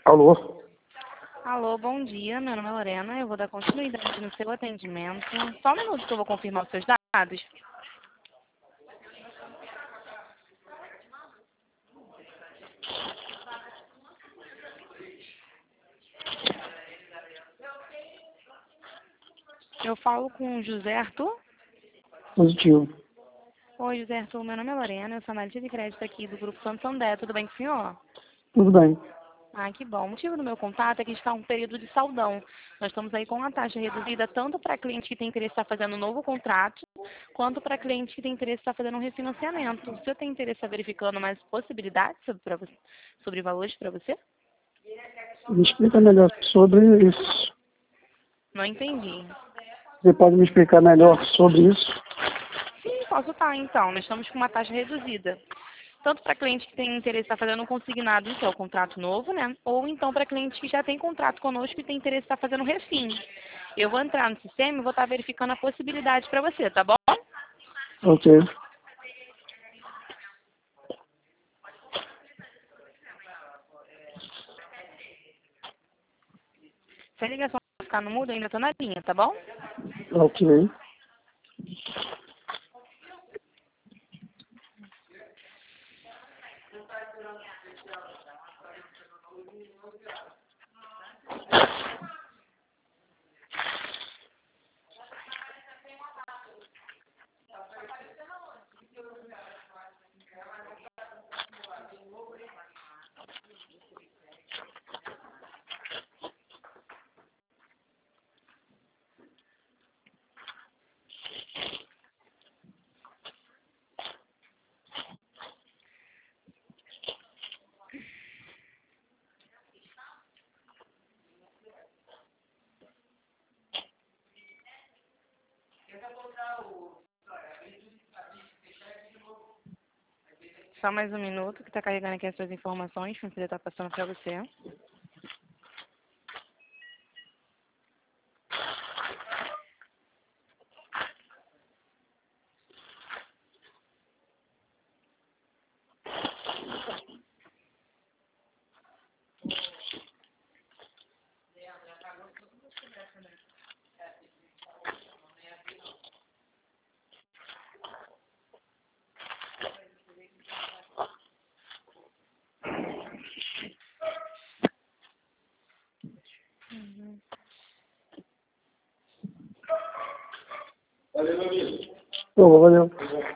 Alô? Alô, bom dia. Meu nome é Lorena. Eu vou dar continuidade no seu atendimento. Só um minuto que eu vou confirmar os seus dados. Eu falo com o José Arthur. Positivo. Oi, José Arthur. Meu nome é Lorena. Eu sou analista de crédito aqui do Grupo Santander. Tudo bem com o senhor? Tudo bem. Ah, que bom. O motivo do meu contato é que está um período de saldão. Nós estamos aí com uma taxa reduzida tanto para cliente que tem interesse em estar fazendo um novo contrato, quanto para cliente que tem interesse em estar fazendo um refinanciamento. O senhor tem interesse em estar verificando mais possibilidades sobre valores para você? Me explica melhor sobre isso. Não entendi. Você pode me explicar melhor sobre isso? Sim, posso estar, então. Nós estamos com uma taxa reduzida. Tanto para cliente que tem interesse em estar fazendo um consignado, que é o contrato novo, né? Ou então para cliente que já tem contrato conosco e tem interesse em estar fazendo um refim. Eu vou entrar no sistema e vou estar verificando a possibilidade para você, tá bom? Ok. Se a ligação ficar no mudo, eu ainda estou na linha, tá bom? Ok. Só mais um minuto que está carregando aqui as suas informações para poder estar passando para você. Valeu.